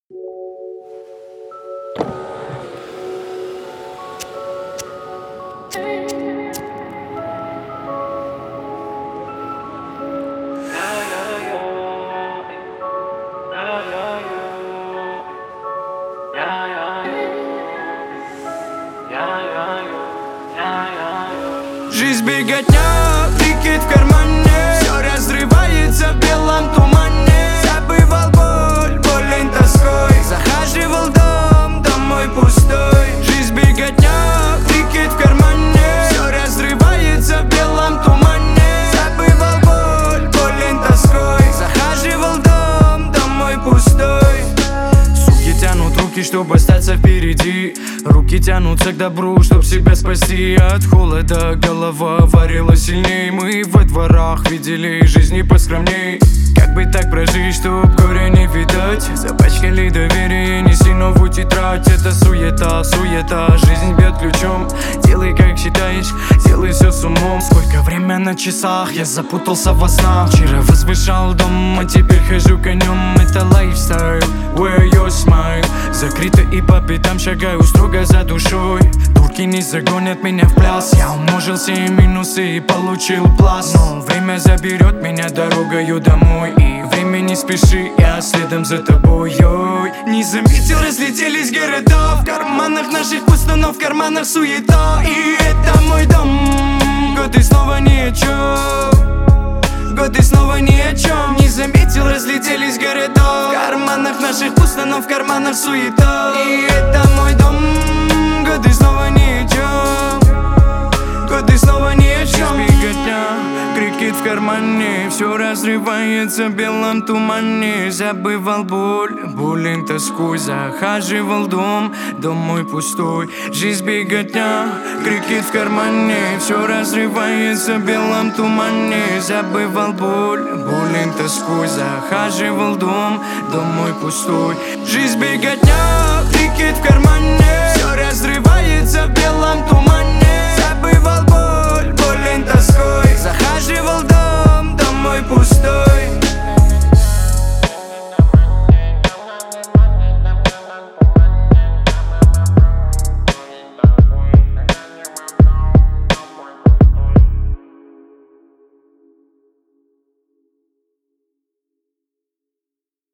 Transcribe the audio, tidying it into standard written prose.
Жизнь беготня, тикет в кармане, все разрывается в белом тумане. Забывал боль, болен тоской, захаживал дом мой пустой. Жизнь беготня, тикет в кармане, все разрывается в белом тумане. Забывал боль, болен тоской, захаживал дом мой пустой. Суки тянут руки, чтобы остаться впереди. Руки тянутся к добру, чтоб себя спасти от холода. Голова варила сильней. Мы во дворах видели жизни поскромней. Как бы так прожить, чтоб горя не видать? Запачкали доверие, неси новую тетрадь. Это суета, суета, жизнь бьет ключом. Делай как считаешь, делай все с умом. Сколько время на часах, я запутался во снах. Вчера возвышал дом, а теперь хожу конем. Это лайфстайл, where your smile. Закрыто и по пятам шагаю строго за душой. Турки не загонят меня в пляс. Я умножил все минусы и получил пласт. Но время заберет меня дорогою домой. И время не спеши, я следом за тобой. Не заметил, разлетелись города. В карманах наших пусто, но в карманах суета. И это мой дом. Годы снова ни о чем. Годы снова ни о чем. Не заметил, разлетелись города. В карманах наших пусто, но в карманах суета. И это мой дом. Годы снова ни о чем. Годы снова ни о чем. Беготня, крикет в кармане, все разрывается в белом тумане. Забывал боль, болен тоской, захаживал дом мой пустой. Жизнь беготня, крикет в кармане, все разрывается в белом тумане. Забывал боль, болен тоской, захаживал дом мой пустой. Жизнь беготня, крикет в кармане, все разрывается в белом тумане.